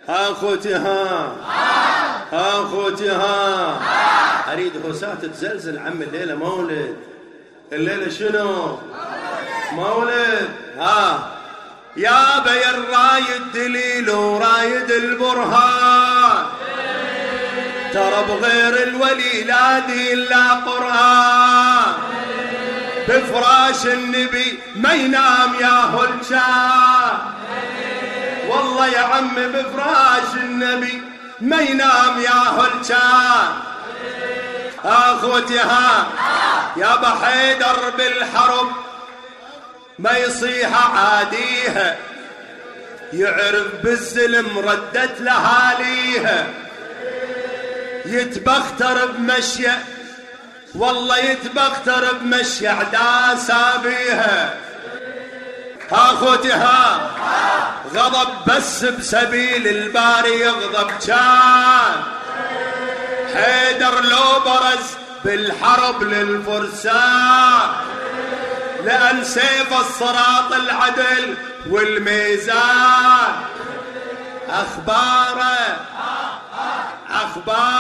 اخوتي ها اخوتي ها اريد هوسات تزلزل عم الليله مولد. الليله شنو؟ مولد. ها يا بي الرايد دليل ورايد البرهان، ترى بغير الولي لا دين لا قرآن، بفراش النبي ما ينام ياهو الجان، والله يا عم بفراش النبي ما ينام ياهو الجان. اخوتي ها يا بحيدر بالحرب ما يصيح عاديها، يعرف بالزلم ردت لهاليها، يتبختر بمشية والله يتبختر بمشية عداسة بيها. اخوتي ها غضب بس بسبيل الباري يغضب كان، حيدر لو برز بالحرب للفرسان، لأن سيف الصراط العدل والميزان. أخباره